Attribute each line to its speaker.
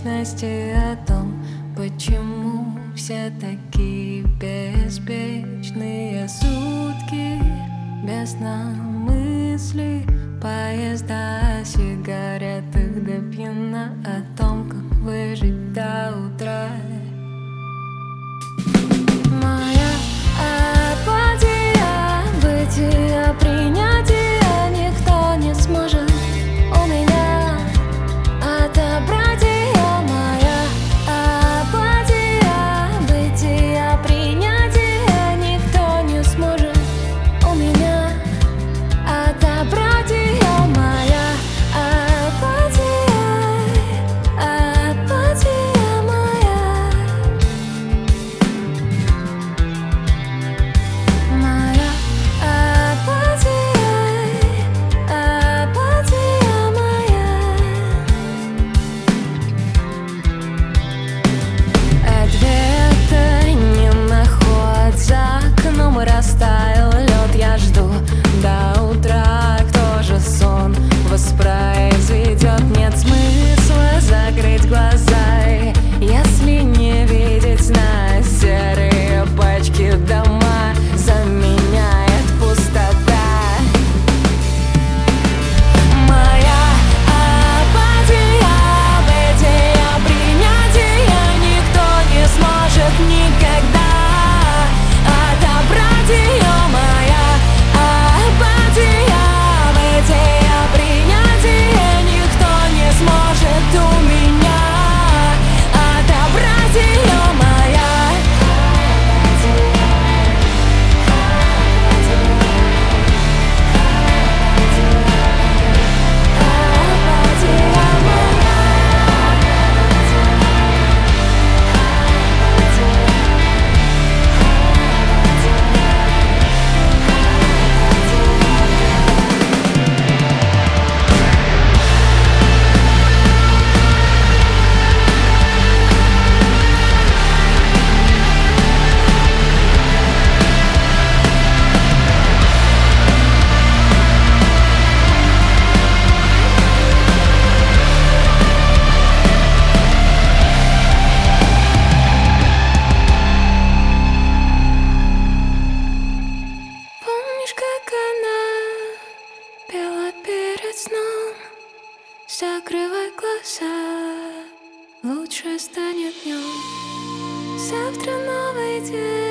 Speaker 1: вечности, о том, почему все такие беспечные сутки. Без сна мысли, поезда, сигареты до пьяна, о том, как выжить до утра. Моя апатия, бытия, принятия никто не сможет у меня отобрать ее. Моя апатия, бытия, принятия никто не сможет у меня отобрать ее. Моя апатия, апатия моя. Моя апатия, апатия моя. Ответа не наход, за окном растаял лед. Я жду до утра, кто же сон воспроизведет? Нет смысла закрыть глаза, если не видеть на серые пачки дома заменяет пустота. Моя апатия, бытия, принятия никто не сможет никогда отобрать ее. Моя апатия, бытия, принятия никто не сможет у меня отобрать ее. Моя помнишь, как она пела перед сном? Закрывай глаза, лучше станет днем. Завтра новый день.